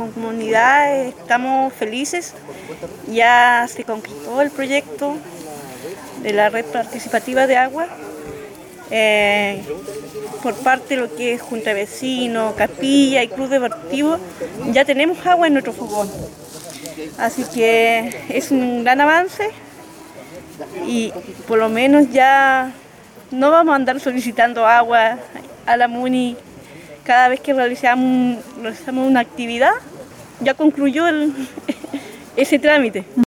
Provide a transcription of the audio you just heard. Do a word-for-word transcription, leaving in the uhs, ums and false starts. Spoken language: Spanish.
comunidad estamos felices. Ya se concretó el proyecto de la red participativa de agua eh, por parte de lo que es Junta de Vecinos, Capilla y Club Deportivo. Ya tenemos agua en nuestro fogón, así que es un gran avance y por lo menos ya no vamos a andar solicitando agua a la MUNI cada vez que realizamos, realizamos una actividad. Ya concluyó el, ese trámite.